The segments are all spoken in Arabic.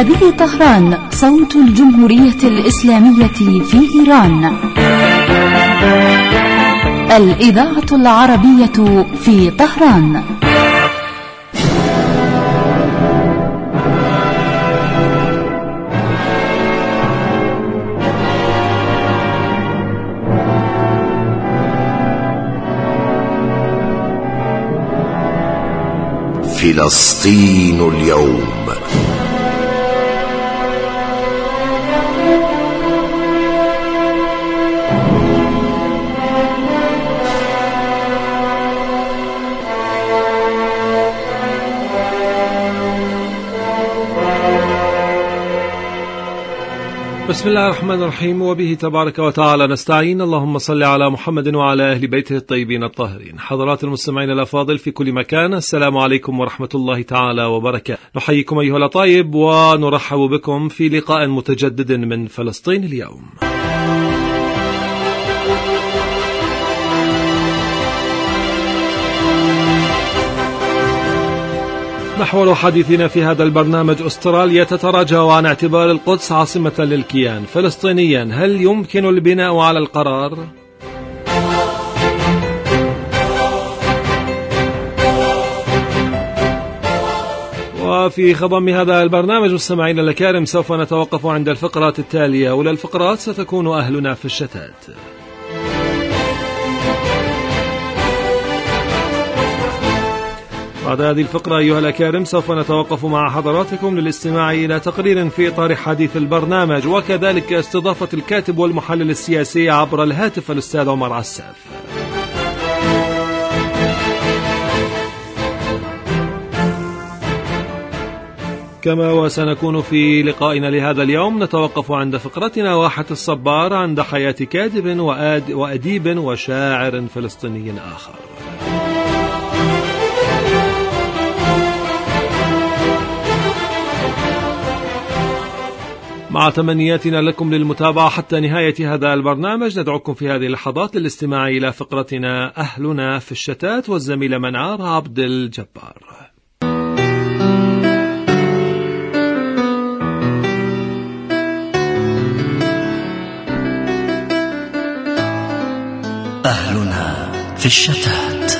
هذه طهران، صوت الجمهورية الإسلامية في إيران. الإذاعة العربية في طهران. فلسطين اليوم. بسم الله الرحمن الرحيم، وبه تبارك وتعالى نستعين. اللهم صل على محمد وعلى أهل بيته الطيبين الطاهرين. حضرات المستمعين الأفاضل في كل مكان، السلام عليكم ورحمة الله تعالى وبركاته. نحييكم أيها الأطيب ونرحب بكم في لقاء متجدد من فلسطين اليوم. محور حديثنا في هذا البرنامج: أستراليا تتراجع عن اعتبار القدس عاصمة للكيان. فلسطينيا، هل يمكن البناء على القرار؟ وفي خضم هذا البرنامج مستمعين الكرام سوف نتوقف عند الفقرات التالية، أولى الفقرات ستكون أهلنا في الشتات. بعد هذه الفقرة أيها الأكارم سوف نتوقف مع حضراتكم للاستماع إلى تقرير في إطار حديث البرنامج، وكذلك استضافة الكاتب والمحلل السياسي عبر الهاتف الأستاذ عمر عساف. كما وسنكون في لقائنا لهذا اليوم نتوقف عند فقرتنا واحة الصبار عند حياة كاتب وأديب وشاعر فلسطيني آخر. مع تمنياتنا لكم للمتابعة حتى نهاية هذا البرنامج، ندعوكم في هذه اللحظات للاستماع إلى فقرتنا أهلنا في الشتات والزميلة منار عبد الجبار. أهلنا في الشتات.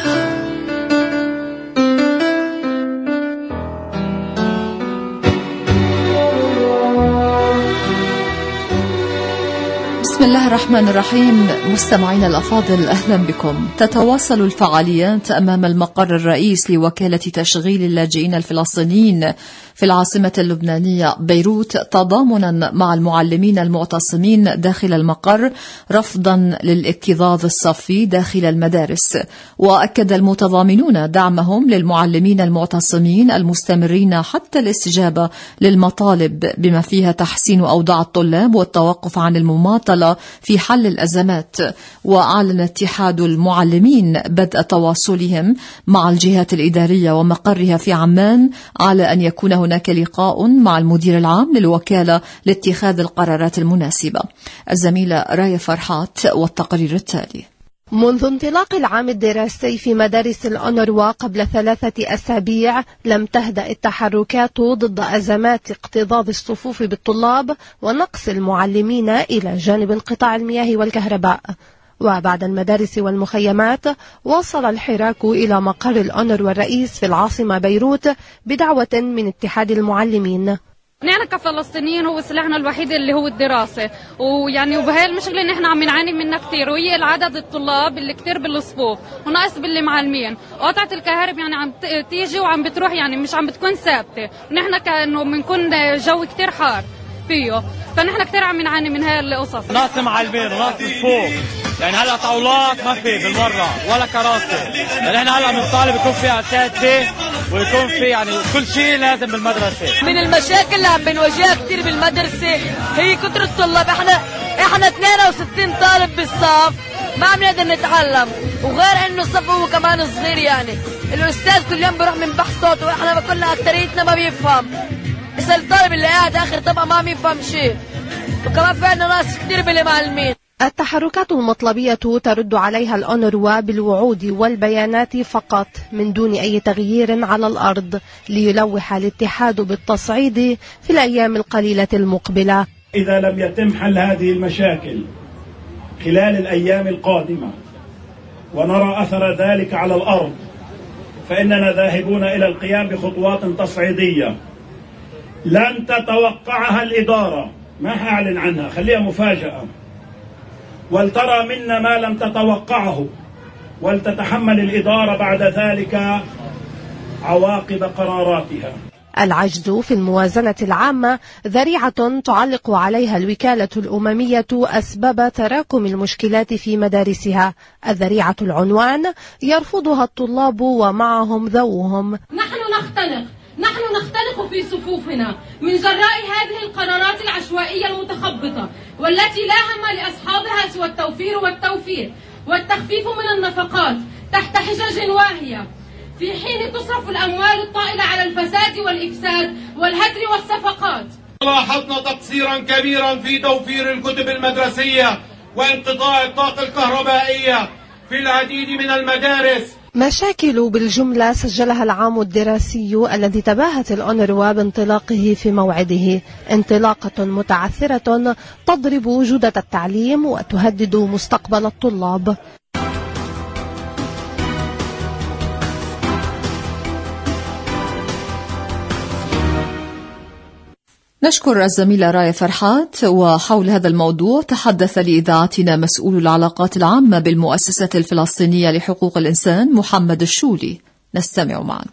بسم الله الرحمن الرحيم. مستمعين الأفاضل، أهلا بكم. تتواصل الفعاليات أمام المقر الرئيس لوكالة تشغيل اللاجئين الفلسطينيين في العاصمة اللبنانية بيروت، تضامنا مع المعلمين المعتصمين داخل المقر رفضا للاكتظاظ الصفي داخل المدارس. وأكد المتضامنون دعمهم للمعلمين المعتصمين المستمرين حتى الاستجابة للمطالب بما فيها تحسين أوضاع الطلاب والتوقف عن المماطلة في حل الأزمات. وأعلن اتحاد المعلمين بدء تواصلهم مع الجهات الإدارية ومقرها في عمان على أن يكون هناك لقاء مع المدير العام للوكالة لاتخاذ القرارات المناسبة. الزميلة راية فرحات والتقرير التالي. منذ انطلاق العام الدراسي في مدارس الأونروا قبل 3 أسابيع لم تهدأ التحركات ضد أزمات اكتظاظ الصفوف بالطلاب ونقص المعلمين إلى جانب انقطاع المياه والكهرباء. وبعد المدارس والمخيمات وصل الحراك إلى مقر الأونروا الرئيس في العاصمة بيروت بدعوة من اتحاد المعلمين. نحن كفلسطينيين هو سلاحنا الوحيد اللي هو الدراسة، وبهاي المشكلة نحن عم نعاني منها كتير، وهي العدد الطلاب اللي كتير بالصفوف وناقص بالمعلمين. قطعة الكهرب يعني عم تيجي وعم بتروح، يعني مش عم بتكون ثابتة. نحن كأنه بنكون جو كتير حار فيه، فنحن كتير عم نعاني من هاي القصص. ناقص معلمين وناقص صفوف، يعني هلا طاولات ما في بالمرة ولا كراسي، يعني احنا هلا بنطالب يكون في اساتذة ويكون في يعني كل شيء لازم بالمدرسة. من المشاكل اللي عم بنواجهها كتير بالمدرسة هي كتر الطلاب. احنا 62 طالب بالصف، ما عم نقدر نتعلم، وغير انه الصف هو كمان صغير، يعني الاستاذ كل يوم بيروح من بحث صوت، واحنا كلنا اكتريتنا ما بيفهم. بس الطالب اللي قاعد اخر طبقة ما عم يفهم شيء، وكمان في عنا ناس كتير بالمعلمين. التحركات المطلبية ترد عليها الأونروا بالوعود والبيانات فقط من دون أي تغيير على الأرض، ليلوح الاتحاد بالتصعيد في الأيام القليلة المقبلة. إذا لم يتم حل هذه المشاكل خلال الأيام القادمة ونرى أثر ذلك على الأرض، فإننا ذاهبون إلى القيام بخطوات تصعيدية لن تتوقعها الإدارة. ما أعلن عنها، خليها مفاجأة، ولترى منا ما لم تتوقعه، ولتتحمل الإدارة بعد ذلك عواقب قراراتها. العجز في الموازنة العامة ذريعة تعلق عليها الوكالة الأممية أسباب تراكم المشكلات في مدارسها. الذريعة العنوان يرفضها الطلاب ومعهم ذوهم. نحن نختنق في صفوفنا من جراء هذه القرارات العشوائية المتخبطة، والتي لا هم لأصحابها سوى التوفير والتخفيف من النفقات تحت حجج واهية، في حين تصرف الأموال الطائلة على الفساد والإفساد والهدر والصفقات. لاحظنا تقصيرا كبيرا في توفير الكتب المدرسية وانقطاع الطاقة الكهربائية في العديد من المدارس. مشاكل بالجملة سجلها العام الدراسي الذي تباهت الأونروا بانطلاقه في موعده، انطلاقة متعثرة تضرب جودة التعليم وتهدد مستقبل الطلاب. نشكر الزميلة راية فرحات. وحول هذا الموضوع تحدث لإذاعتنا مسؤول العلاقات العامة بالمؤسسة الفلسطينية لحقوق الإنسان محمد الشولي. نستمع معا.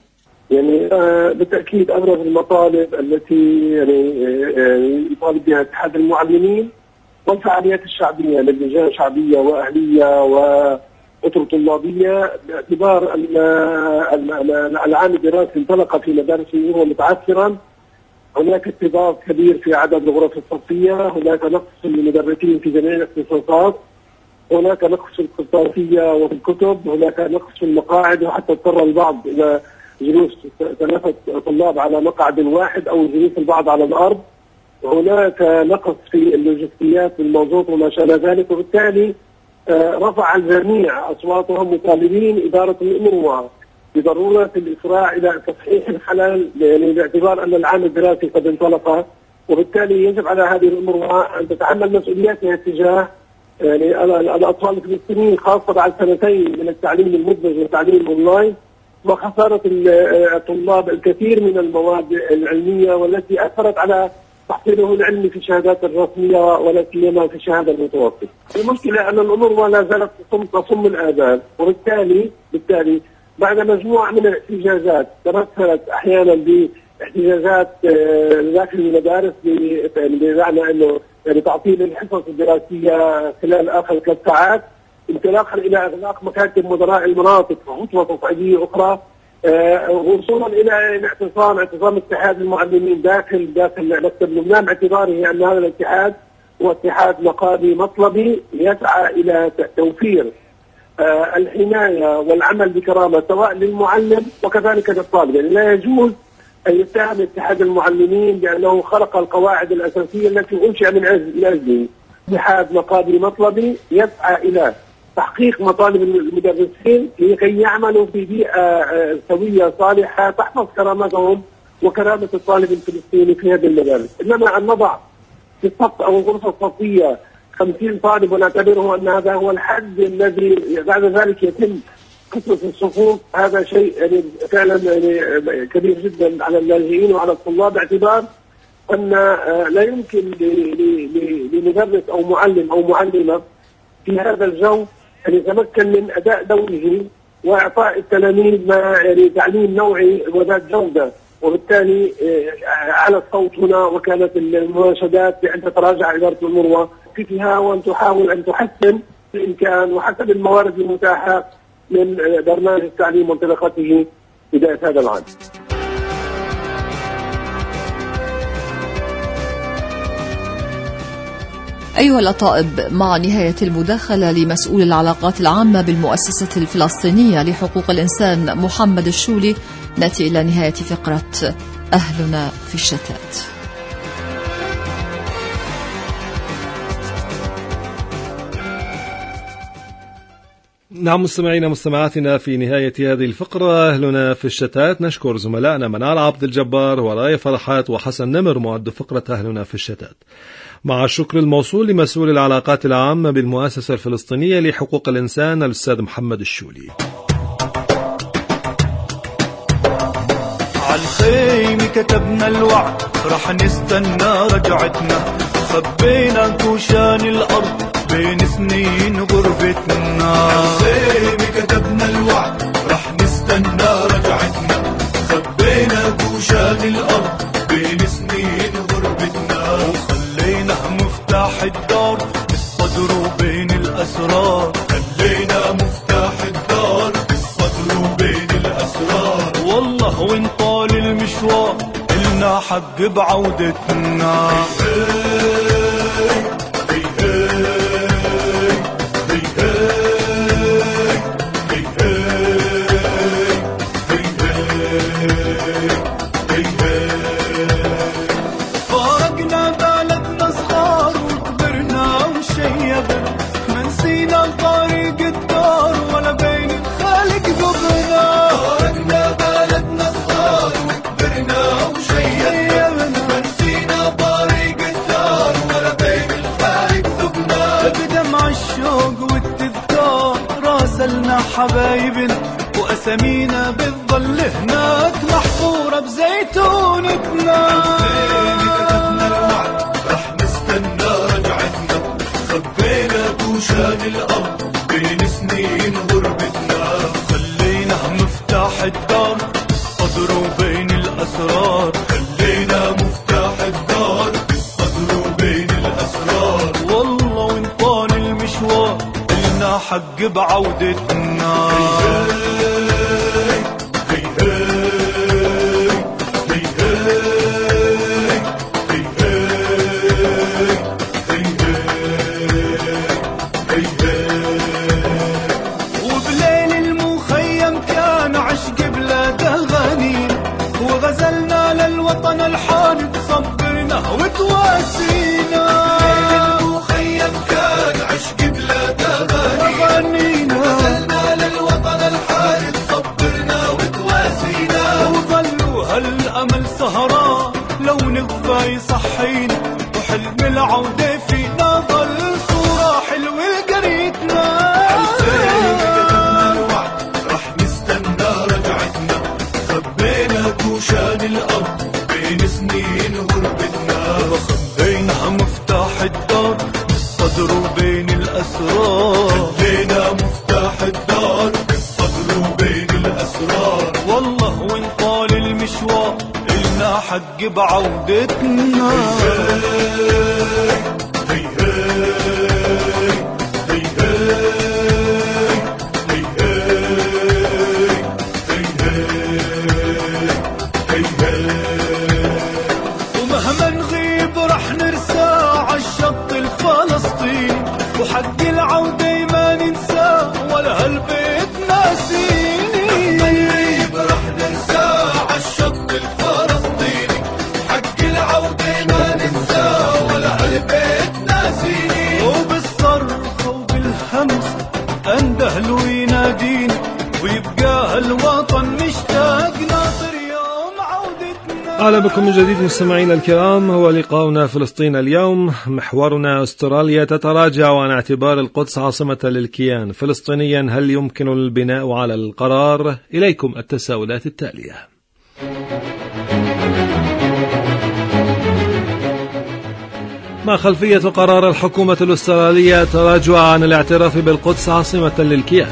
بالتأكيد أبرز المطالب التي يطالب بها اتحاد المعلمين والفعاليات الشعبية للجان شعبية وأهلية وأطر طلابية، باعتبار أن العام الدراسي انطلق في مدارس الأونروا متعثرا. هناك اكتظاظ كبير في عدد الغرف الصفية، هناك نقص في المدرسين في جميع الاختصاصات، هناك نقص في القرطاسية وفي الكتب، هناك نقص في المقاعد، وحتى اضطر البعض إلى جلوس 3 طلاب على مقعد واحد أو جلوس البعض على الأرض. هناك نقص في اللوجستيات والموزوط وما شابه ذلك، وبالتالي رفع الجميع أصواتهم مطالبين إدارة الأونروا بضرورة الإسراع إلى تصحيح الخلل، باعتبار أن العام الدراسي قد انطلق، وبالتالي يجب على هذه الأونروا أن تتحمل مسؤولياتها تجاه الأطفال الفلسطينيين، خاصة بعد 2 من التعليم المدمج والتعليم الأونلاين، وخسارة الطلاب الكثير من المواد العلمية والتي أثرت على تحصيله العلمي في الشهادات الرسمية ولا سيما في الشهادة المتوسطة. المشكلة أن الأونروا لا زالت تصم الآذان، وبالتالي بعد مجموعة من الاحتجاجات تمثلت أحيانا باحتجاجات داخل المدارس بمعنى أنه تعطيل الحصص الدراسية خلال آخر 3 ساعات، انطلاقا إلى إغلاق مكاتب مدراء المناطق وخطوة تصعيدية أخرى، وصولا إلى اعتصام اتحاد المعلمين داخل مكتب لبنان، باعتباره أن هذا الاتحاد هو اتحاد نقابي مطلبي يسعى إلى توفير الحماية والعمل بكرامة سواء للمعلم وكذلك للطالب. يعني لا يجوز أن يتهم اتحاد المعلمين بأنه خلق القواعد الأساسية التي أنشئ من أجله. اتحاد نقابي مطلبي يسعى إلى تحقيق مطالب المدرسين لكي يعملوا في بيئة سوية صالحة تحفظ كرامتهم وكرامة الطالب الفلسطيني في هذه المدارس. إنما أن نضع في الصف أو الغرفة الصفية 50 طالب ونعتبره أن هذا هو الحد الذي بعد ذلك يتم قسمة الصفوف، هذا شيء فعلا كبير جدا على اللاجئين وعلى الطلاب، باعتبار أن لا يمكن لمدرس أو معلم أو معلمة في هذا الجو أن يتمكن من أداء دوره وإعطاء التلاميذ تعليم نوعي وذات جودة. وبالتالي على الصوت هنا، وكانت المناشدات بأن تتراجع إدارة الأونروا فيها وأن تحاول أن تحسن الإمكان وحسب الموارد المتاحة من برنامج التعليم وانطلاقته بداية هذا العام. أيها الأطائب، مع نهاية المداخلة لمسؤول العلاقات العامة بالمؤسسة الفلسطينية لحقوق الإنسان محمد الشولي، نأتي إلى نهاية فقرة أهلنا في الشتات. نعم مستمعينا مستمعاتنا، في نهاية هذه الفقرة أهلنا في الشتات، نشكر زملائنا منال عبد الجبار وراية فرحات وحسن نمر معد فقرة أهلنا في الشتات، مع الشكر الموصول لمسؤول العلاقات العامة بالمؤسسة الفلسطينية لحقوق الإنسان الأستاذ محمد الشولي. عالخيمة كتبنا الوعد رح نستنى رجعتنا، خبينا كوشان الأرض بين سنين غربتنا. عالخيمة كتبنا الوعد رح نستنى رجعتنا، خبينا كوشان الأرض بين سنين غربتنا. وخلينا مفتاح الدار بالصدر وبين الأسرار، خلينا مفتاح الدار بالصدر وبين الأسرار. والله وين طال المشوار إلنا حق بعودتنا. فارقنا بلدنا صغار وكبرنا وشيبنا، ما نسينا طريق الدار ولا بين الخالق قبرنا. فارقنا بلدنا صغار وكبرنا وشيبنا، ما نسينا طريق الدار ولا بين الخالق قبرنا. بدمع الشوق والتذكار راسلنا حبايبنا، وأسامينا بتضل هناك محفورة بزيتونتنا. كتبنا الوعد رح نستنى رجعتنا، خبينا كوشان الأرض بين سنين غربتنا. خلينا مفتاح الدار بالصدر وبين الأسرار، خلينا مفتاح الدار بالصدر وبين الأسرار. والله وين طال المشوار إلنا حق بعودتنا. وبليل المخيم كان عشق بلاد أغانينا، وغزلنا للوطن الحار صبرنا وتواسينا. المخيم كان عشق بلاد أغانينا، وغزلنا للوطن الحار صبرنا وتواسينا. وظلوا هالأمل سهران لو نغفى يصحينا، وحلم العودة فينا ظل صورة حلوة لقريتنا. كتبنا الوعد رح نستنى رجعتنا، خبينا كوشان الأرض بين سنين غربتنا. وخبينا مفتاح الدار بالصدر وبين الأسرار، خبينا مفتاح الدار بالصدر وبين الأسرار. والله وين طال المشوار إلنا حق بعودتنا. ومهما نغيب رح نرسى عالشط الفلسطيني، وحق العودة ما ننسى ولا هالبيت ناسيني. نغيب رح نرسى عالشط الفلسطيني، حق العودة ما ننسى ولا هالبيت ناسيني. وبالصرخ وبالهمس اندهل ويناديني، ويبقى هالوطن مشتاق ناطر يوم عودتنا. أهلا بكم من جديد مستمعينا الكرام، هو لقاؤنا فلسطين اليوم. محورنا أستراليا تتراجع عن اعتبار القدس عاصمة للكيان فلسطينيا، هل يمكن البناء على القرار؟ إليكم التساؤلات التالية. ما خلفية قرار الحكومة الأسترالية تراجع عن الاعتراف بالقدس عاصمة للكيان؟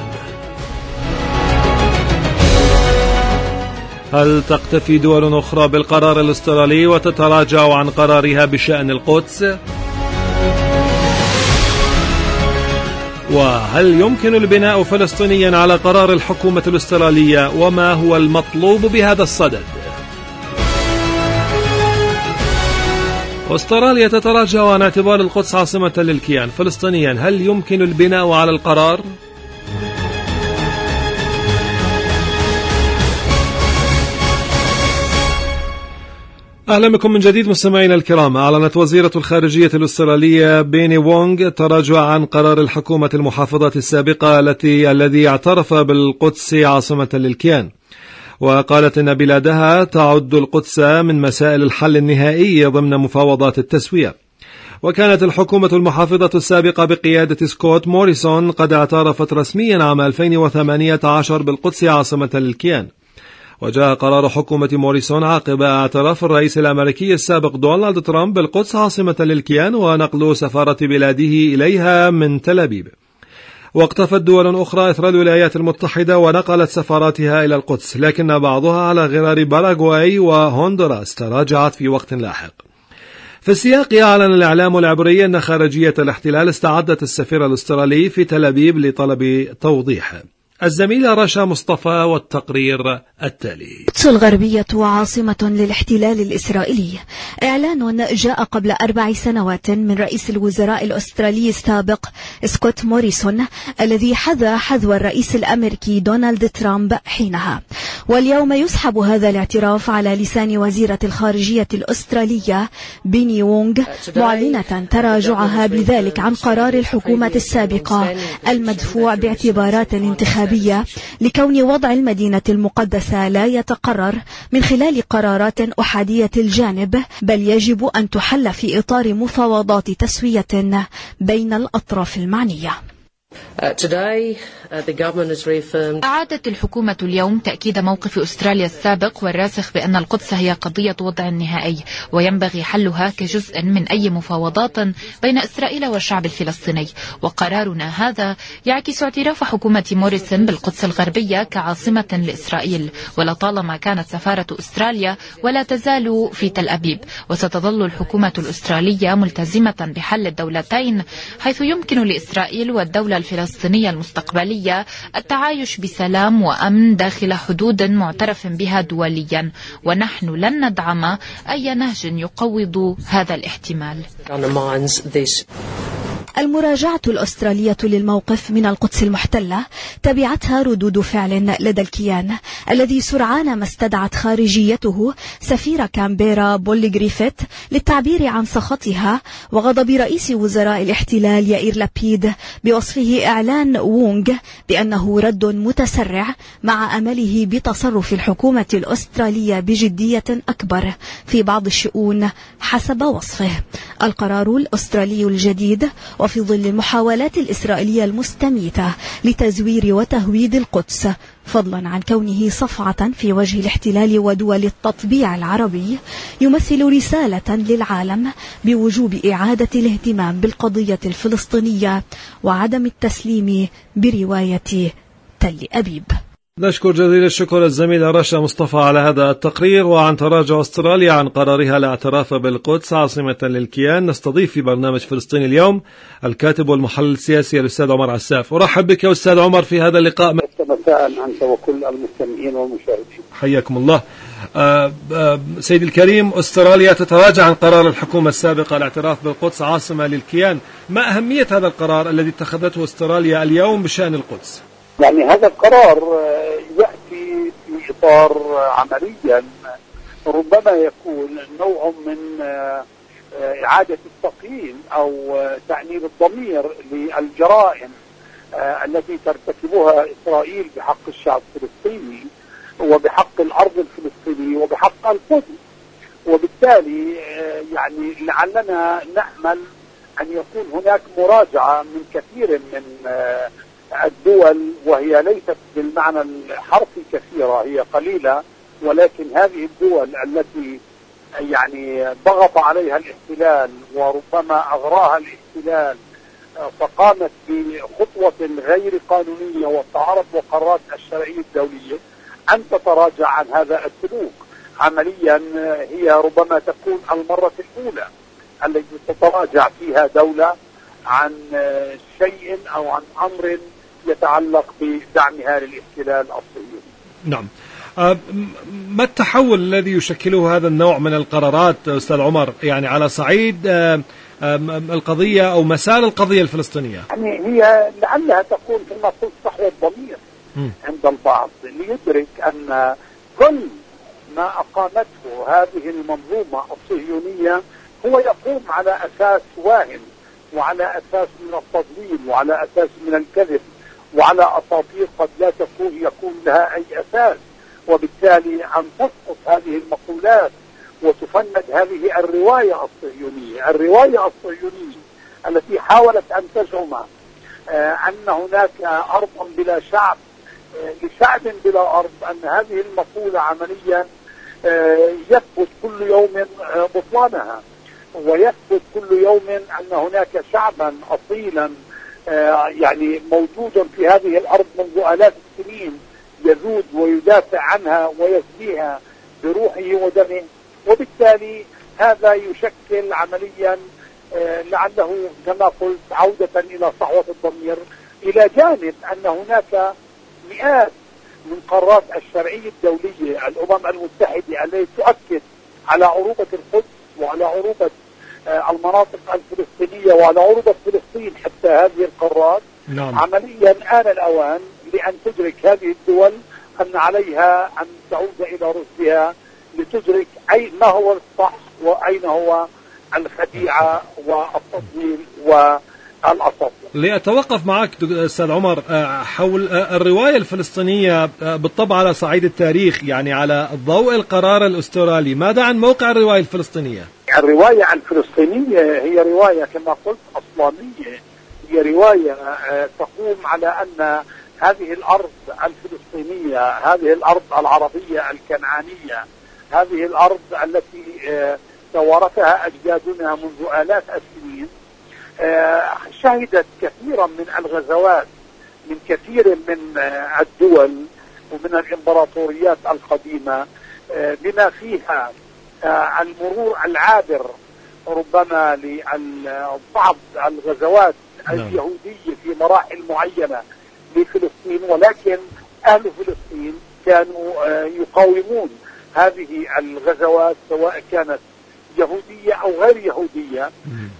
هل تقتفي دول أخرى بالقرار الأسترالي وتتراجع عن قرارها بشأن القدس؟ وهل يمكن البناء فلسطينيا على قرار الحكومة الأسترالية؟ وما هو المطلوب بهذا الصدد؟ أستراليا تتراجع عن اعتبار القدس عاصمة للكيان فلسطينيا، هل يمكن البناء على القرار؟ أهلا بكم من جديد مستمعينا الكرام. أعلنت وزيرة الخارجية الأسترالية بيني وونغ التراجع عن قرار الحكومة المحافظة السابقة الذي اعترف بالقدس عاصمة للكيان، وقالت إن بلادها تعد القدس من مسائل الحل النهائي ضمن مفاوضات التسوية. وكانت الحكومة المحافظة السابقة بقيادة سكوت موريسون قد اعترفت رسميا عام 2018 بالقدس عاصمة للكيان، وجاء قرار حكومة موريسون عقب اعتراف الرئيس الأمريكي السابق دونالد ترامب بالقدس عاصمة للكيان ونقل سفارة بلاده إليها من تل أبيب. واقتفت دول أخرى إثر الولايات المتحدة ونقلت سفاراتها إلى القدس، لكن بعضها على غرار باراغواي وهندوراس تراجعت في وقت لاحق. في السياق أعلن الإعلام العبري أن خارجية الاحتلال استعدت السفير الأسترالي في تل أبيب لطلب توضيح. الزميلة رشا مصطفى والتقرير التالي. القدس الغربية عاصمة للاحتلال الإسرائيلي، إعلان جاء قبل 4 سنوات من رئيس الوزراء الأسترالي السابق سكوت موريسون الذي حذا حذو الرئيس الأمريكي دونالد ترامب حينها. واليوم يسحب هذا الاعتراف على لسان وزيرة الخارجية الأسترالية بيني وونغ، معلنة تراجعها بذلك عن قرار الحكومة السابقة المدفوع باعتبارات انتخابية لكون وضع المدينة المقدسة لا يتقرر من خلال قرارات أحادية الجانب، بل يجب أن تحل في إطار مفاوضات تسوية بين الأطراف المعنية. أعادت الحكومة اليوم تأكيد موقف أستراليا السابق والراسخ بأن القدس هي قضية وضع نهائي وينبغي حلها كجزء من أي مفاوضات بين إسرائيل والشعب الفلسطيني. وقرارنا هذا يعكس اعتراف حكومة موريسون بالقدس الغربية كعاصمة لإسرائيل، ولطالما كانت سفارة أستراليا ولا تزال في تل أبيب. وستظل الحكومة الأسترالية ملتزمة بحل الدولتين، حيث يمكن لإسرائيل والدولة الفلسطينية المستقبلية التعايش بسلام وأمن داخل حدود معترف بها دوليا، ونحن لن ندعم أي نهج يقوض هذا الاحتمال. المراجعة الأسترالية للموقف من القدس المحتلة تبعتها ردود فعل لدى الكيان الذي سرعان ما استدعت خارجيته سفير كامبيرا بول غريفيث للتعبير عن سخطها وغضب رئيس وزراء الاحتلال يائير لابيد بوصفه إعلان وونغ بأنه رد متسرع، مع أمله بتصرف الحكومة الأسترالية بجدية أكبر في بعض الشؤون حسب وصفه. القرار الأسترالي الجديد وفي ظل المحاولات الإسرائيلية المستميتة لتزوير وتهويد القدس، فضلا عن كونه صفعة في وجه الاحتلال ودول التطبيع العربي، يمثل رسالة للعالم بوجوب إعادة الاهتمام بالقضية الفلسطينية وعدم التسليم برواية تل أبيب. نشكر جزيل الشكر الزميلة رشا مصطفى على هذا التقرير. وعن تراجع أستراليا عن قرارها الاعتراف بالقدس عاصمة للكيان، نستضيف في برنامج فلسطين اليوم الكاتب والمحلل السياسي الأستاذ عمر عساف. أرحب بك أستاذ عمر في هذا اللقاء. مساء أنت وكل المستمعين والمشاهدين. حياكم الله. سيدي الكريم، أستراليا تتراجع عن قرار الحكومة السابقة الاعتراف بالقدس عاصمة للكيان، ما أهمية هذا القرار الذي اتخذته أستراليا اليوم بشأن القدس؟ يعني هذا القرار يأتي في إطار عمليا ربما يكون نوع من إعادة التقييم أو تأنيب الضمير للجرائم التي ترتكبها إسرائيل بحق الشعب الفلسطيني وبحق الأرض الفلسطينية وبحق القدس. وبالتالي يعني لعلنا نأمل أن يكون هناك مراجعة من كثير من الدول، وهي ليست بالمعنى الحرفي كثيرة، هي قليلة، ولكن هذه الدول التي يعني ضغط عليها الاحتلال وربما أغراها الاحتلال فقامت بخطوة غير قانونية وتعارض وقرارات الشرعية الدولية، أن تتراجع عن هذا السلوك. عمليا هي ربما تكون المرة الأولى التي تتراجع فيها دولة عن شيء أو عن أمر يتعلق بدعمها للاحتلال الصهيوني. نعم. ما التحول الذي يشكله هذا النوع من القرارات أستاذ عمر، يعني على صعيد القضية أو مسار القضية الفلسطينية؟ يعني هي لعلها تكون كما قلت صحوة الضمير عند البعض، ليدرك أن كل ما أقامته هذه المنظومة الصهيونية هو يقوم على أساس واهن، وعلى أساس من التضليل، وعلى أساس من الكذب، وعلى أساطير قد لا يكون لها أي أساس. وبالتالي أن تسقط هذه المقولات وتفند هذه الرواية الصهيونية التي حاولت أن تزعم أن هناك أرضا بلا شعب لشعب بلا أرض، أن هذه المقولة عمليا يثبت كل يوم بطلانها، ويثبت كل يوم أن هناك شعبا أصيلا يعني موجودا في هذه الأرض منذ آلاف السنين يذود ويدافع عنها ويفديها بروحه ودمه. وبالتالي هذا يشكل عمليا لعله كما قلت عودة إلى صحوة الضمير، إلى جانب أن هناك مئات من قرارات الشرعية الدولية الأمم المتحدة التي تؤكد على عروبة القدس وعلى عروبة المناطق الفلسطينية وعلى عروبة فلسطين. حتى هذه القرارات عمليا آن الأوان لأن تدرك هذه الدول أن عليها أن تعود إلى رشدها لتدرك ما هو الصح وأين هو الخديعة والتضليل والأساطير. لأتوقف معك أستاذ عمر حول الرواية الفلسطينية بالطبع على صعيد التاريخ، يعني على ضوء القرار الأسترالي، ماذا عن موقع الرواية الفلسطينية؟ الرواية الفلسطينية هي رواية كما قلت أصلانية، هي رواية تقوم على أن هذه الأرض الفلسطينية، هذه الأرض العربية الكنعانية، هذه الأرض التي توارثها أجدادنا منذ آلاف السنين، شهدت كثيرا من الغزوات من كثير من الدول ومن الإمبراطوريات القديمة، بما فيها المرور العابر ربما لبعض الغزوات اليهودية في مراحل معينة لفلسطين، ولكن أهل فلسطين كانوا يقاومون هذه الغزوات سواء كانت يهودية أو غير يهودية،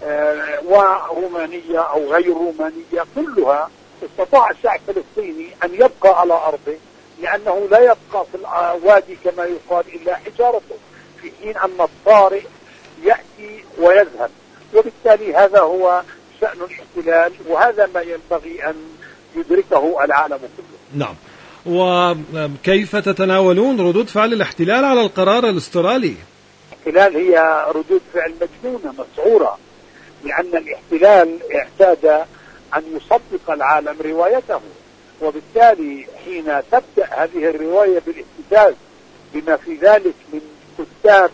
ورومانية أو غير رومانية، كلها استطاع الشعب الفلسطيني أن يبقى على أرضه، لأنه لا يبقى في الوادي كما يقال إلا حجارته، في حين أن الطارئ يأتي ويذهب. وبالتالي هذا هو شأن الاحتلال، وهذا ما ينبغي أن يدركه العالم كله. نعم. وكيف تتناولون ردود فعل الاحتلال على القرار الأسترالي؟ الاحتلال هي ردود فعل مجنونة مسعورة، لأن الاحتلال اعتاد أن يصدق العالم روايته، وبالتالي حين تبدأ هذه الرواية بالاهتزاز بما في ذلك من كتاب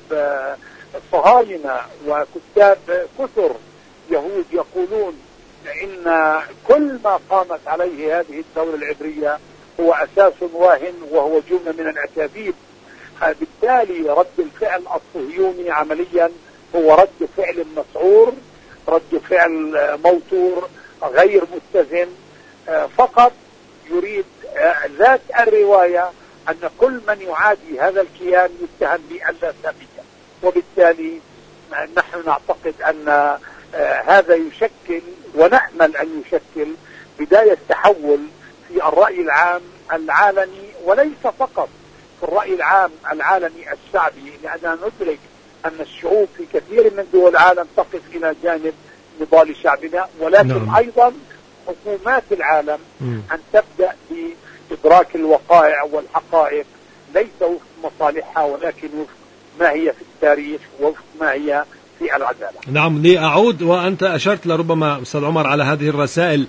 صهاينة وكتاب كثر يهود يقولون إن كل ما قامت عليه هذه الدولة العبرية هو أساس واهن وهو جملة من الأكاذيب، بالتالي رد الفعل الصهيوني عمليا هو رد فعل مسعور، رد فعل موتور غير متزن، فقط يريد ذات الرواية أن كل من يعادي هذا الكيان يتهم باللاسامية. وبالتالي نحن نعتقد أن هذا يشكل ونأمل أن يشكل بداية تحول في الرأي العام العالمي، وليس فقط في الرأي العام العالمي الشعبي، لأننا ندرك أن الشعوب في كثير من دول العالم تقف إلى جانب نضال شعبنا، ولكن أيضا حكومات العالم أن تبدأ بإدراك الوقائع والحقائق ليس وفق مصالحها ولكن وفق ما هي في التاريخ ووفق ما هي في العدالة. نعم. لأعود وأنت أشرت لربما أستاذ عمر على هذه الرسائل،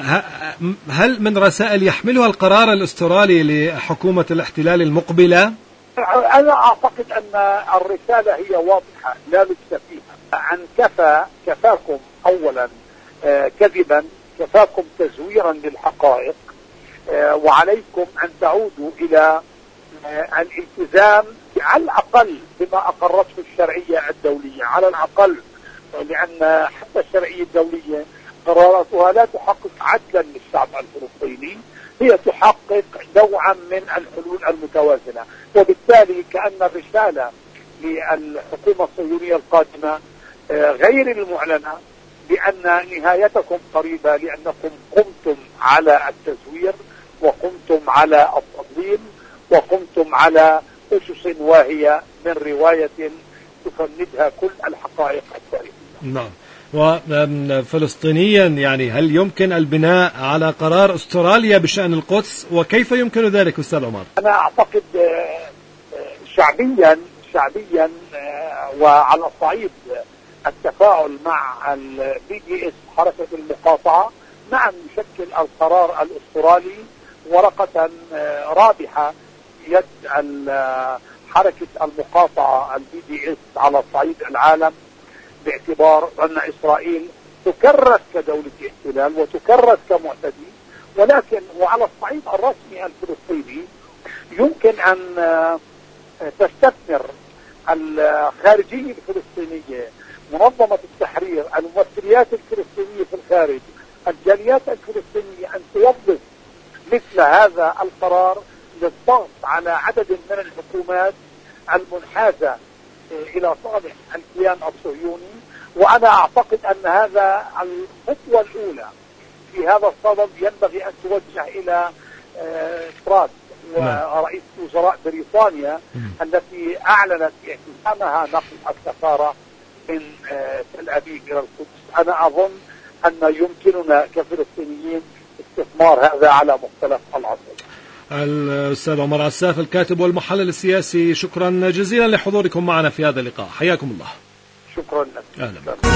هل من رسائل يحملها القرار الأسترالي لحكومة الاحتلال المقبلة؟ أنا أعتقد أن الرسالة هي واضحة لا لبس فيها، أن كفاكم أولا كذبا، كفاكم تزويرا للحقائق، وعليكم أن تعودوا إلى الالتزام على الأقل بما أقرته الشرعية الدولية، على الأقل، لأن حتى الشرعية الدولية قراراتها لا تحقق عدلا للشعب الفلسطيني، هي تحقق نوعا من الحلول المتوازنة. وبالتالي كأن الرسالة للحكومة الصهيونية القادمة غير المعلنة بأن نهايتكم قريبة، لأنكم قمتم على التزوير وقمتم على التضليل وقمتم على أسس واهية من رواية تفندها كل الحقائق التاريخية. نعم. وفلسطينيا يعني هل يمكن البناء على قرار أستراليا بشأن القدس، وكيف يمكن ذلك أستاذ عمر؟ أنا أعتقد شعبيا وعلى صعيد التفاعل مع الBDS حركة المقاطعة، نعم يشكل القرار الأسترالي ورقة رابحة يد حركة المقاطعة الBDS على صعيد العالم، باعتبار أن إسرائيل تكرس كدولة احتلال وتكرس كمعتدي، ولكن وعلى الصعيد الرسمي الفلسطيني يمكن أن تستثمر الخارجية الفلسطينية، منظمة التحرير، الممثليات الفلسطينية في الخارج، الجاليات الفلسطينية، أن توظف مثل هذا القرار للضغط على عدد من الحكومات المنحازة إلى صالح الكيان الصهيوني. وأنا أعتقد أن هذا الخطوة الأولى في هذا الصدد ينبغي أن توجه إلى تراس ورئيس وزراء بريطانيا التي أعلنت اهتمامها نقل السفارة من تل أبيب إلى القدس. أنا أظن أن يمكننا كفلسطينيين استثمار هذا على مختلف العناصر. الأستاذ عمر عساف الكاتب والمحلل السياسي، شكرا جزيلا لحضوركم معنا في هذا اللقاء، حياكم الله. شكرا لك. أهلا بكم.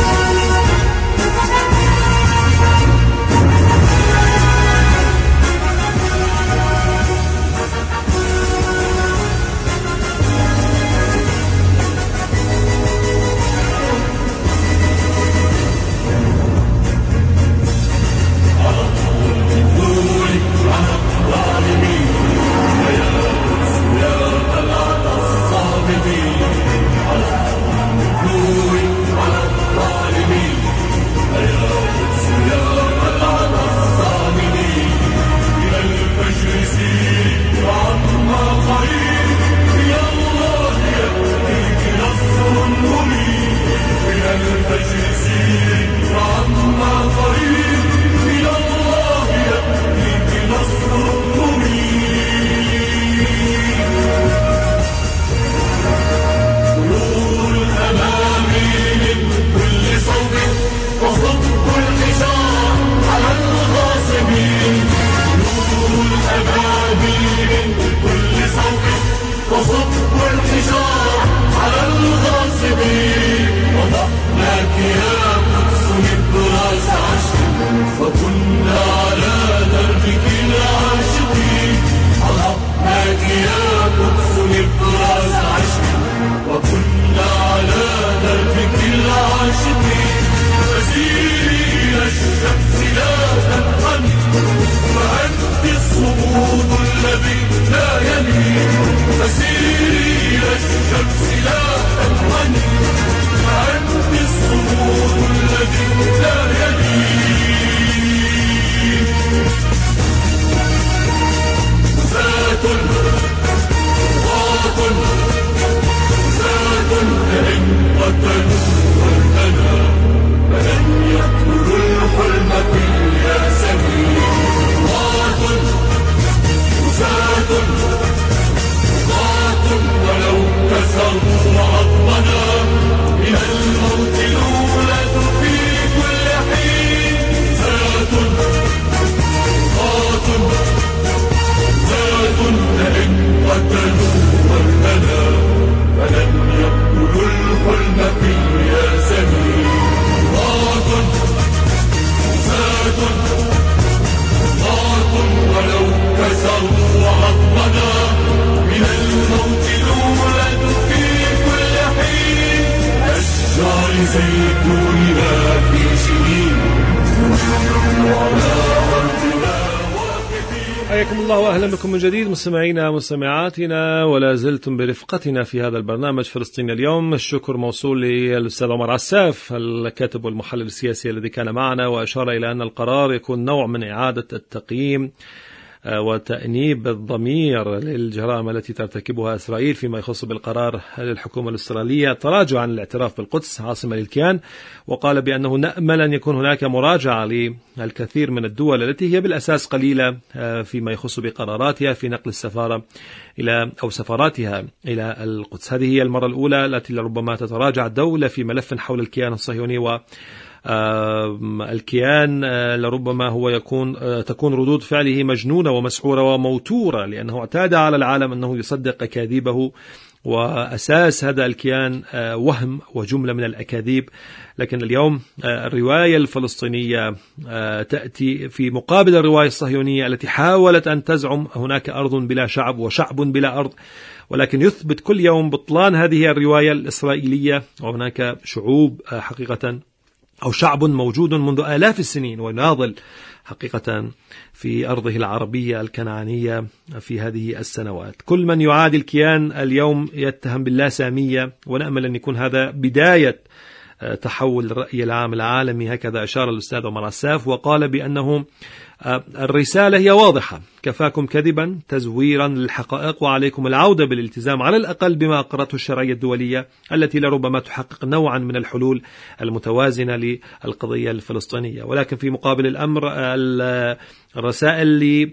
حياكم الله وأهلا بكم من جديد مستمعينا ومستمعاتنا، ولا زلتم برفقتنا في هذا البرنامج فلسطين اليوم. الشكر موصول للأستاذ عمر عساف الكاتب والمحلل السياسي الذي كان معنا وأشار إلى أن القرار يكون نوع من إعادة التقييم وتأنيب الضمير للجرائم التي ترتكبها إسرائيل فيما يخص بالقرار للحكومة الأسترالية تراجع عن الاعتراف بالقدس عاصمة للكيان، وقال بأنه نأمل أن يكون هناك مراجعة للكثير من الدول التي هي بالأساس قليلة فيما يخص بقراراتها في نقل السفارة أو سفاراتها إلى القدس. هذه هي المرة الأولى التي لربما تتراجع دولة في ملف حول الكيان الصهيوني، الكيان لربما هو تكون ردود فعله مجنونة ومسحورة وموتورة، لأنه اعتاد على العالم أنه يصدق أكاذيبه، وأساس هذا الكيان وهم وجملة من الأكاذيب. لكن اليوم الرواية الفلسطينية تأتي في مقابل الرواية الصهيونية التي حاولت أن تزعم هناك أرض بلا شعب وشعب بلا أرض، ولكن يثبت كل يوم بطلان هذه الرواية الإسرائيلية، وهناك شعوب حقيقة أو شعب موجود منذ آلاف السنين ويناضل حقيقة في أرضه العربية الكنعانية في هذه السنوات. كل من يعادي الكيان اليوم يتهم باللاسامية، ونأمل أن يكون هذا بداية تحول الرأي العام العالمي. هكذا أشار الأستاذ عمر عساف وقال بأنه الرسالة هي واضحة: كفاكم كذبا تزويرا للحقائق، وعليكم العودة بالالتزام على الأقل بما أقرته الشرعية الدولية التي لربما تحقق نوعا من الحلول المتوازنة للقضية الفلسطينية. ولكن في مقابل الأمر الرسائل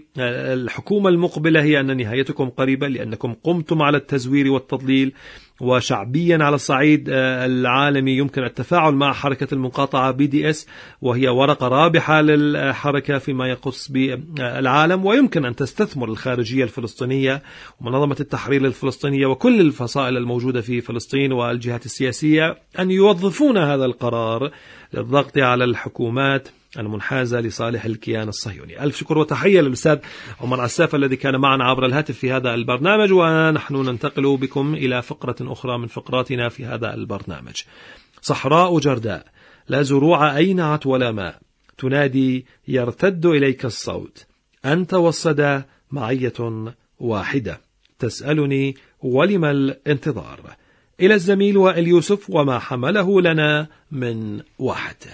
للحكومة المقبلة هي أن نهايتكم قريبة، لأنكم قمتم على التزوير والتضليل. وشعبيا على الصعيد العالمي يمكن التفاعل مع حركة المقاطعة BDS، وهي ورقة رابحة للحركة فيما يخص بالعالم، ويمكن أن تستثمر الخارجية الفلسطينية ومنظمة التحرير الفلسطينية وكل الفصائل الموجودة في فلسطين والجهات السياسية أن يوظفون هذا القرار للضغط على الحكومات المنحازة لصالح الكيان الصهيوني. ألف شكر وتحية للأستاذ عمر عساف الذي كان معنا عبر الهاتف في هذا البرنامج، ونحن ننتقل بكم إلى فقرة أخرى من فقراتنا في هذا البرنامج. صحراء جرداء لا زروع أينعت ولا ماء، تنادي يرتد إليك الصوت، أنت والصدى معية واحدة، تسألني ولما الانتظار. إلى الزميل وائل يوسف وما حمله لنا من وحده.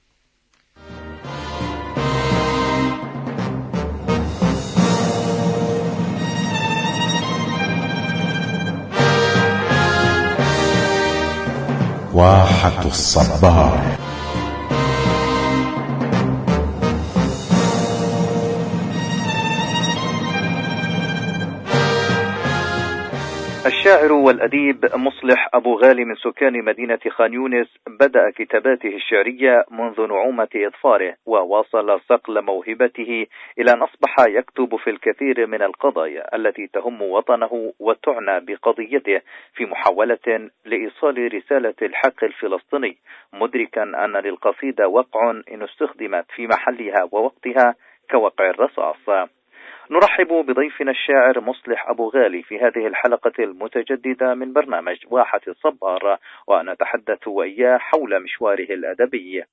واحة الصبار. الشاعر والأديب مصلح أبو غالي من سكان مدينة خان يونس بدأ كتاباته الشعرية منذ نعومة إظفاره، وواصل صقل موهبته إلى أن أصبح يكتب في الكثير من القضايا التي تهم وطنه وتعنى بقضيته، في محاولة لإيصال رسالة الحق الفلسطيني، مدركا أن للقصيدة وقع إن استخدمت في محلها ووقتها كوقع الرصاص. نرحب بضيفنا الشاعر مصلح أبو غالي في هذه الحلقة المتجددة من برنامج واحة الصبار، ونتحدث وإياه حول مشواره الأدبي.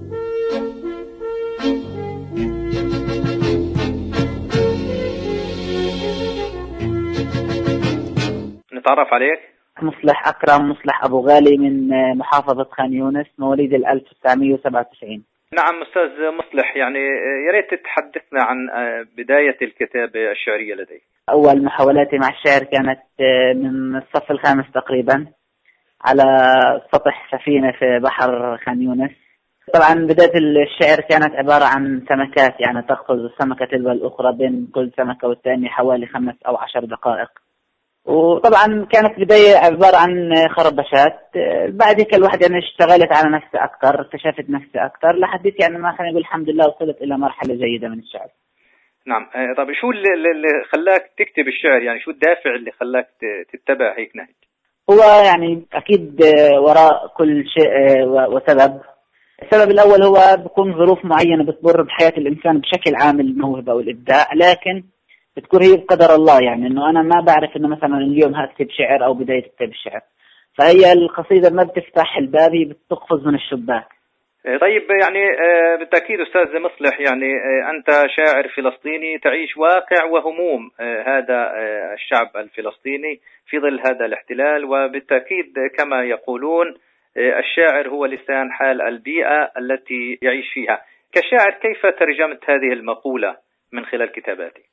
نتعرف عليك. مصلح أكرم مصلح أبو غالي من محافظة خان يونس، مواليد 1997. نعم أستاذ مصلح، يعني يا ريت تتحدثنا عن بداية الكتابة الشعرية لديك. أول محاولاتي مع الشعر كانت من الصف الخامس تقريبا، على سطح سفينة في بحر خان يونس. طبعا بداية الشعر كانت عبارة عن سمكات، يعني تأخذ السمكة تلو الأخرى، بين كل سمكة والثانية حوالي 5 أو 10 دقائق. وطبعا كانت بداية عبارة عن خربشات. بعد هيك الواحد يعني اشتغلت على نفسي أكثر، اكتشفت نفسي أكثر، لحد يعني ما خلينا نقول الحمد لله وصلت إلى مرحلة جيدة من الشعر. نعم. طب شو اللي خلاك تكتب الشعر؟ يعني شو الدافع اللي خلاك تتبع هيك نهج؟ هو يعني أكيد وراء كل شيء وسبب. السبب الأول هو بيكون ظروف معينة بتمر بحياة الإنسان بشكل عام، الموهبة والإبداع، لكن بتكون هي بقدر الله. يعني إنه أنا ما بعرف إنه مثلا اليوم هكتب شعر أو بداية كتاب الشعر، فهي القصيدة ما بتفتح الباب، هي بتقفز من الشباك. طيب يعني بالتأكيد أستاذ مصلح، يعني أنت شاعر فلسطيني تعيش واقع وهموم هذا الشعب الفلسطيني في ظل هذا الاحتلال، وبالتأكيد كما يقولون الشاعر هو لسان حال البيئة التي يعيش فيها. كشاعر كيف ترجمت هذه المقولة من خلال كتاباتك؟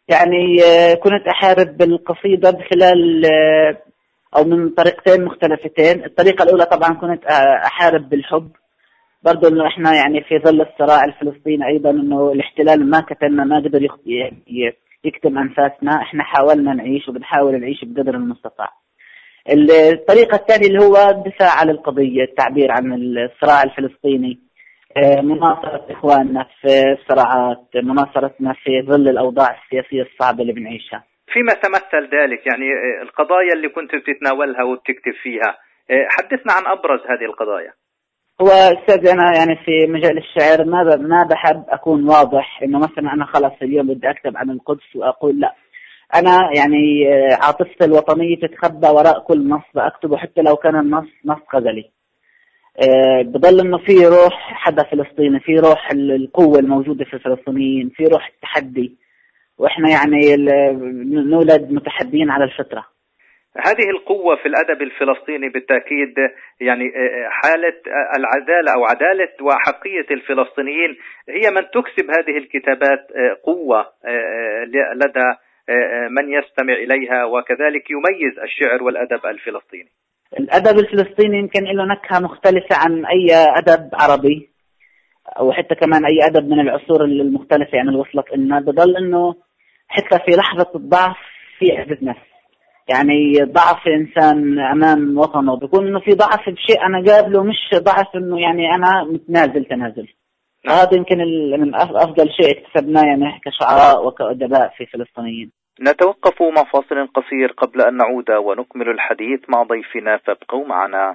يعني كنت أحارب بالقصيدة بخلال أو من طريقتين مختلفتين. الطريقة الأولى طبعا كنت أحارب بالحب، برضو إنه إحنا يعني في ظل الصراع الفلسطيني أيضا إنه الاحتلال ما كتمنا، ما قدر يكتم أنفاسنا، إحنا حاولنا نعيش وبنحاول نعيش بقدر المستطاع. الطريقة الثانية اللي هو الدفاع عن القضية، التعبير عن الصراع الفلسطيني، مناصرة إخواننا في الصراعات، مناصرتنا في ظل الأوضاع السياسية الصعبة اللي بنعيشها. فيما تمثل ذلك يعني القضايا اللي كنت بتتناولها وبتكتب فيها، حدثنا عن أبرز هذه القضايا. هو أستاذ أنا يعني في مجال الشعر ما بحب أكون واضح إنه مثلا أنا خلص اليوم بدي أكتب عن القدس وأقول لا، أنا يعني عاطفتي الوطنية تتخبى وراء كل نص بأكتبه حتى لو كان النص نص غزلي. بضل إنه في روح حدا فلسطيني، في روح القوة الموجودة في الفلسطينيين، في روح التحدي، وإحنا يعني نولد متحدين على الفطرة. هذه القوة في الأدب الفلسطيني بالتأكيد يعني حالة العدالة أو عدالة وحقية الفلسطينيين هي من تكسب هذه الكتابات قوة لدى من يستمع إليها، وكذلك يميز الشعر والأدب الفلسطيني. الأدب الفلسطيني يمكن له نكهة مختلفة عن أي أدب عربي أو حتى كمان أي أدب من العصور المختلفة يعني اللي وصلت لنا. بضل إنه حتى في لحظة الضعف في عزة نفس، يعني ضعف إنسان أمام وطنه بيكون إنه في ضعف بشيء أنا قابله، مش ضعف إنه يعني أنا متنازل تنازل. هذا يمكن من أفضل شيء اكتسبناه يعني كشعراء وكأدباء في فلسطينيين. نتوقف مع فاصل قصير قبل أن نعود ونكمل الحديث مع ضيفنا، فابقوا معنا.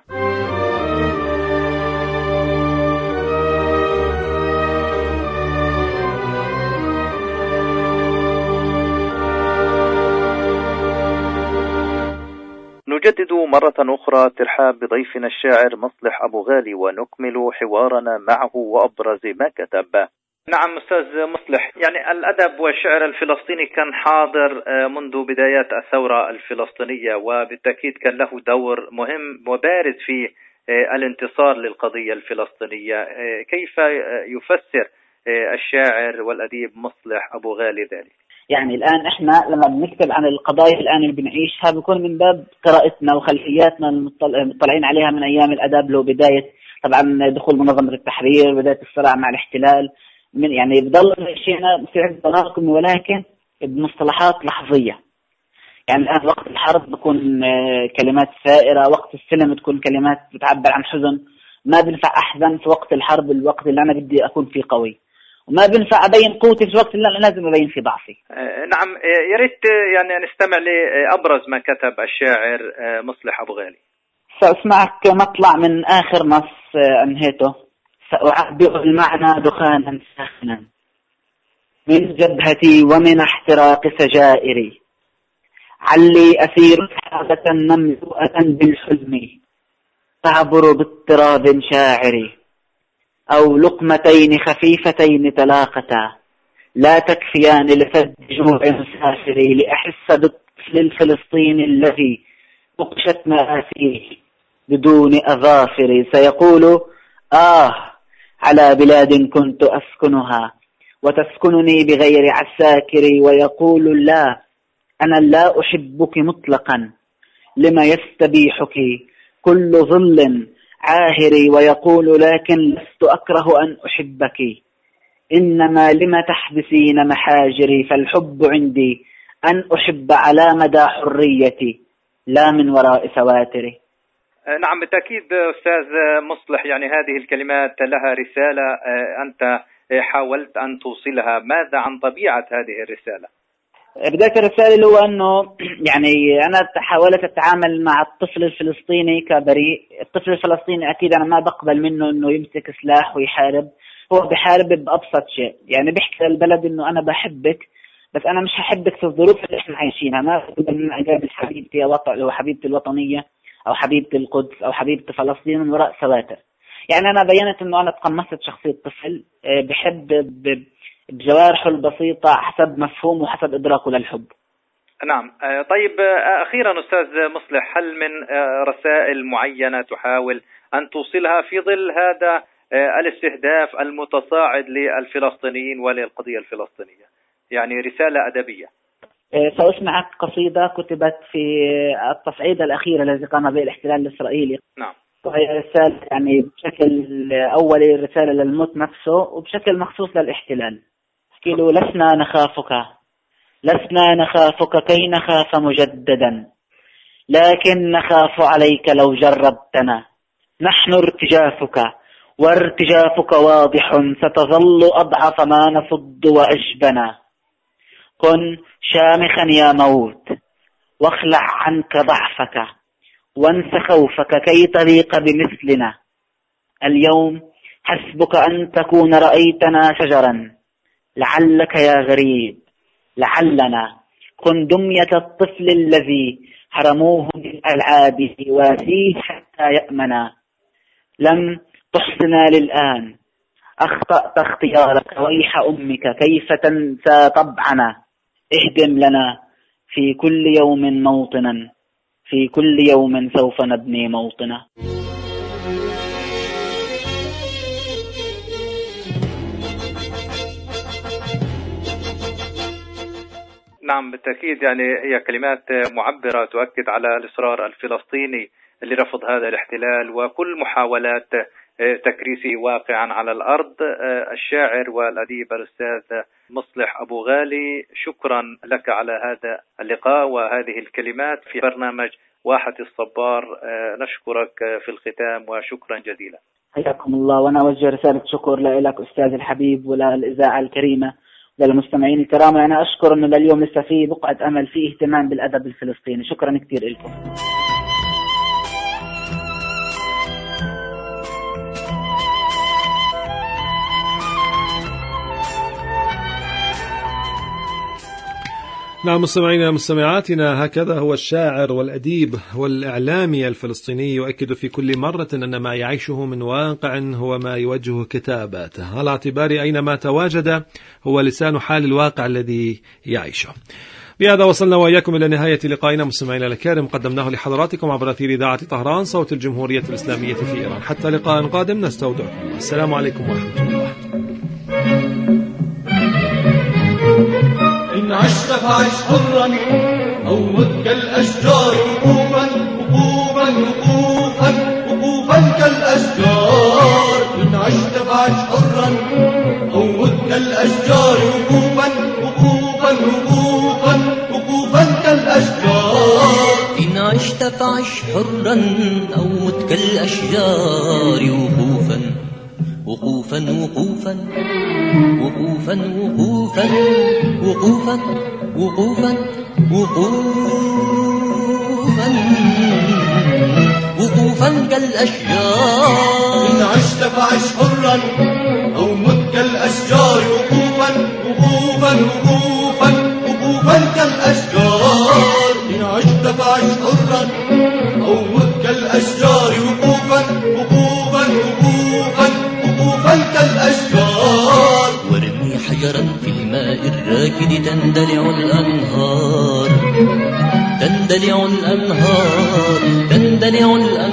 نجدد مرة أخرى ترحاب بضيفنا الشاعر مصلح أبو غالي ونكمل حوارنا معه وأبرز ما كتب. نعم أستاذ مصلح، يعني الأدب والشعر الفلسطيني كان حاضر منذ بدايات الثورة الفلسطينية، وبالتأكيد كان له دور مهم وبارز في الانتصار للقضية الفلسطينية. كيف يفسر الشاعر والأديب مصلح أبو غالي ذلك؟ يعني الآن إحنا لما بنكتب عن القضايا الآن اللي بنعيشها بيكون من باب قراءتنا وخلفياتنا المطلعين عليها من أيام الأدب له بداية طبعا دخول منظمة التحرير، بداية الصراع مع الاحتلال، من يعني بضل شيئنا في عدة تراكمي ولكن بمصطلحات لحظية. يعني الآن وقت الحرب بكون كلمات ثائرة، وقت السلم تكون كلمات بتعبر عن حزن. ما بنفع أحزن في وقت الحرب، الوقت اللي أنا بدي أكون فيه قوي، وما بنفع أبين قوتي في الوقت اللي أنا لازم أبين فيه ضعفي. نعم، يا ريت يعني نستمع لأبرز ما كتب الشاعر مصلح أبو غالي. سأسمعك مطلع من آخر نص أنهيته. سأعبر المعنى دخانا ساخنا من جبهتي ومن احتراق سجائري، علي أسير سحابة مملوءة بالحزن تعبر باضطراب شاعري، أو لقمتين خفيفتين تلاقتا لا تكفيان لفد جوع مسافري، لأحس بالطفل الفلسطيني الذي نقشت مآسيه بدون أظافر، سيقول على بلاد كنت أسكنها وتسكنني بغير عساكري، ويقول لا، أنا لا أحبك مطلقا لما يستبيحك كل ظل عاهري، ويقول لكن لست أكره أن أحبك، إنما لما تحبسين محاجري، فالحب عندي أن أحب على مدى حريتي لا من وراء سواتري. نعم بالتأكيد أستاذ مصلح، يعني هذه الكلمات لها رسالة أنت حاولت أن توصلها. ماذا عن طبيعة هذه الرسالة؟ بداية الرسالة اللي هو أنه يعني أنا حاولت أتعامل مع الطفل الفلسطيني كبريء. الطفل الفلسطيني أكيد أنا ما بقبل منه أنه يمسك سلاح ويحارب، هو بحارب بأبسط شيء، يعني بيحكي للبلد أنه أنا بحبك بس أنا مش هحبك في الظروف اللي إحنا عايشينها. ما بقبل من أقابل حبيبتي أو حبيبتي الوطنية أو حبيبتي القدس أو حبيبتي فلسطين من وراء سواتر. يعني أنا بينت أنه أنا تقمصت شخصية طفل بحب بجوارحه البسيطة حسب مفهومه وحسب إدراكه للحب. نعم. طيب أخيرا أستاذ مصلح، هل من رسائل معينة تحاول أن توصلها في ظل هذا الاستهداف المتصاعد للفلسطينيين وللقضية الفلسطينية؟ يعني رسالة أدبية. سأسمعك قصيدة كتبت في التصعيد الأخير الذي قام به الاحتلال الإسرائيلي. نعم. وهي رسالة يعني بشكل أولي رسالة للموت نفسه وبشكل مخصوص للاحتلال. احكي له: لسنا نخافك كي نخاف مجددا، لكن نخاف عليك لو جربتنا. نحن ارتجافك وارتجافك واضح، ستظل أضعف ما نصد وأجبنا. كن شامخا يا موت واخلع عنك ضعفك، وانس خوفك كي تليق بمثلنا. اليوم حسبك أن تكون رأيتنا شجرا، لعلك يا غريب لعلنا. كن دمية الطفل الذي حرموه من ألعابه، واسيه حتى يأمنا. لم تحسنا للآن، أخطأت اختيارك، ويح أمك كيف تنسى طبعنا. اهدم لنا في كل يوم موطنا، في كل يوم سوف نبني موطنا. نعم بالتأكيد، يعني هي كلمات معبرة تؤكد على الإصرار الفلسطيني لرفض هذا الاحتلال وكل محاولات تكريسه واقعا على الأرض. الشاعر والأديب الأستاذ مصلح أبو غالي، شكرا لك على هذا اللقاء وهذه الكلمات في برنامج واحة الصبار. نشكرك في الختام وشكرا جزيلا. حياكم الله، وأنا أوجه رسالة شكر لك أستاذ الحبيب وللإذاعة الكريمة وللمستمعين الكرام. أنا أشكر أنه لليوم لسه في بقعة أمل في اهتمام بالأدب الفلسطيني. شكرا كثير لكم. نعم مستمعينا ومستمعاتنا، هكذا هو الشاعر والأديب والإعلامي الفلسطيني يؤكد في كل مرة أن ما يعيشه من واقع هو ما يوجه كتاباته، على اعتبار أينما تواجد هو لسان حال الواقع الذي يعيشه. بهذا وصلنا وإياكم إلى نهاية لقائنا مستمعينا الكرام، قدمناه لحضراتكم عبر أثير إذاعة طهران صوت الجمهورية الإسلامية في إيران. حتى لقاء قادم نستودعكم. السلام عليكم ورحمة الله. إن عشت فعش حرا أو مت كالأشجار، وقوفا وقوفا وقوفا وقوفا كالأشجار. إن عشت فعش حرا أو مت كالأشجار، وقوفا وقوفا وقوفا وقوفا كالأشجار. إن عشت فعش حرا أو مت كالأشجار، وقوفا وقوفا وقوفا وقوفا وقوفا وقوفا وقوفا وقوفا وقوفا كالأشجار. إن عشت فعش حرا أو مت كالأشجار، وقوفا وقوفا وقوفا وقوفا كالأشجار. إن عشت فعش حرا أو مت كالأشجار، وقوفا وقوفا وقوفا وقوفا كالأشجار. وارمي حجرا في الماء الراكد تندلع الأنهار، تندلع الأنهار، تندلع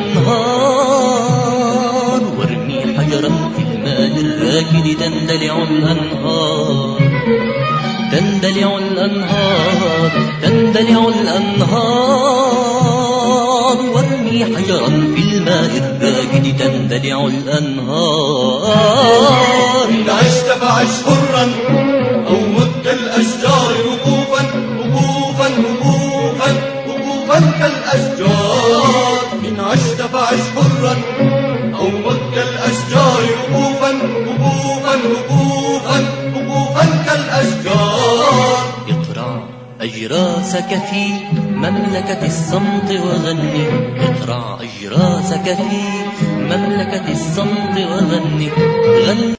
الأنهار. وارمي حجرا في الماء الراكد تندلع الأنهار، تندلع الأنهار، تندلع الأنهار. وارمي حجرا في الماء الراكد تندلع الأنهار. إن عشت فعش حرا أو مت كالأشجار، وقوفا وقوفا وقوفا وقوفا كالأشجار. إن عشت فعش حرا أو مت كالأشجار، وقوفا وقوفا وقوفا وقوفا كالأشجار. اقرع أجراسك في مملكة الصمت وغني، اقرع أجراسك في مملكة الصمت وغني.